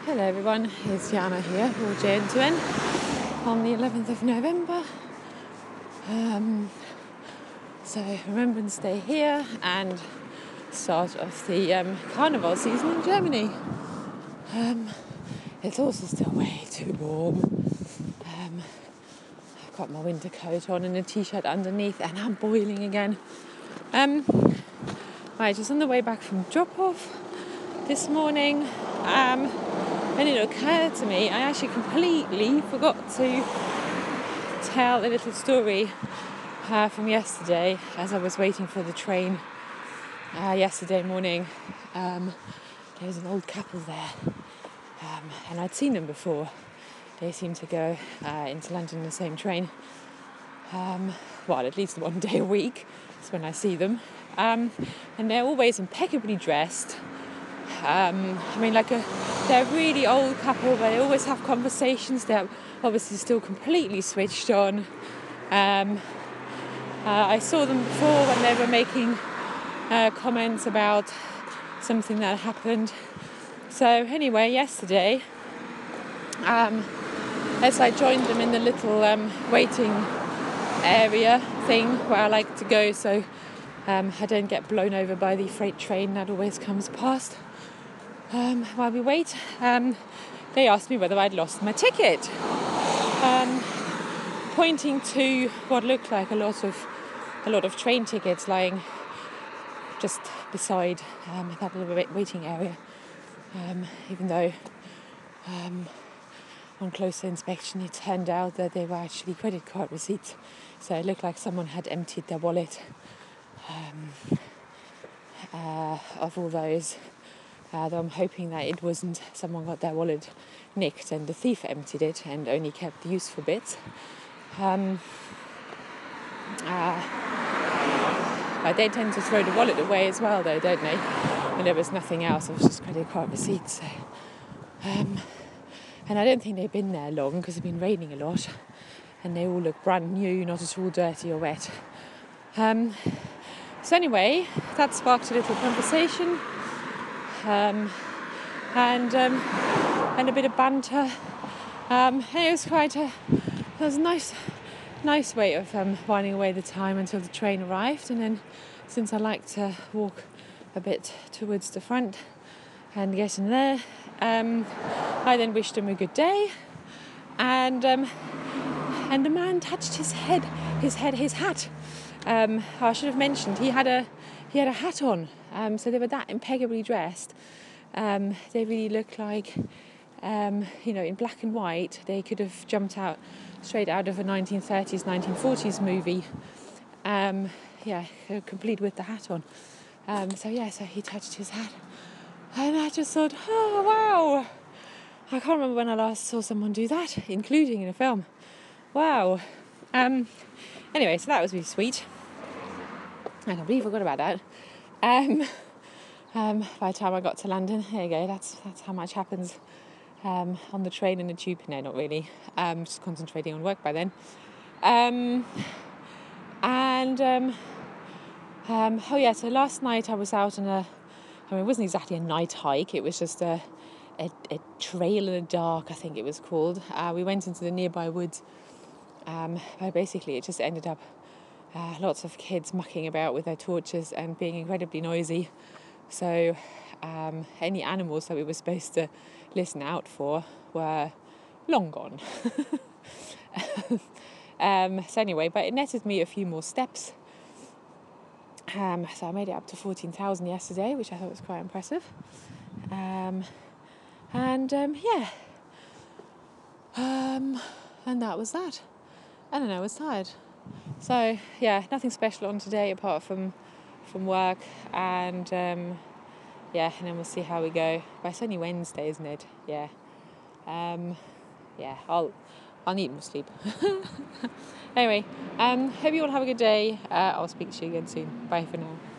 Hello everyone, it's Jana here, or J&N, on the 11th of November. So Remembrance Day here and start of the carnival season in Germany. It's also still way too warm. I've got my winter coat on and a t-shirt underneath and I'm boiling again. Right, just on the way back from drop-off this morning, and it occurred to me, I actually completely forgot to tell a little story from yesterday as I was waiting for the train yesterday morning. There was an old couple there, and I'd seen them before. They seem to go into London in the same train. Well, at least one day a week is when I see them. And they're always impeccably dressed. They're a really old couple, but they always have conversations. They're obviously still completely switched on. I saw them before when they were making comments about something that happened. So anyway, yesterday, as I joined them in the little waiting area thing where I like to go, so I don't get blown over by the freight train that always comes past. While we wait, they asked me whether I'd lost my ticket, pointing to what looked like a lot of train tickets lying just beside that little waiting area. Even though on closer inspection it turned out that they were actually credit card receipts, so it looked like someone had emptied their wallet of all those. Though I'm hoping that it wasn't someone got their wallet nicked and the thief emptied it and only kept the useful bits. They tend to throw the wallet away as well, though, don't they? And there was nothing else, it was just credit card receipts. So. And I don't think they've been there long because it's been raining a lot and they all look brand new, not at all dirty or wet. So anyway, that sparked a little conversation. And a bit of banter. And it was a nice way of winding away the time until the train arrived. And then, since I like to walk a bit towards the front and get in there, I then wished him a good day. And the man touched his hat. I should have mentioned he had a hat on. So they were that impeccably dressed. They really looked like, in black and white, they could have jumped out straight out of a 1930s, 1940s movie. Complete with the hat on. So he touched his hat. And I just thought, oh, wow. I can't remember when I last saw someone do that, including in a film. Wow. Anyway, so that was really sweet. I completely forgot about that. By the time I got to London, there you go, that's how much happens on the train and the tube. No, not really. Just concentrating on work by then. So last night I was out on it wasn't exactly a night hike, it was just a trail in the dark, I think it was called. We went into the nearby woods, but basically it just ended up lots of kids mucking about with their torches and being incredibly noisy. So any animals that we were supposed to listen out for were long gone. So anyway, but it netted me a few more steps. So I made it up to 14,000 yesterday, which I thought was quite impressive. And that was that. I don't know, I was tired. So nothing special on today apart from work and then we'll see how we go. But it's only Wednesday, isn't it? I'll need more sleep. Anyway, hope you all have a good day. I'll speak to you again soon. Bye for now.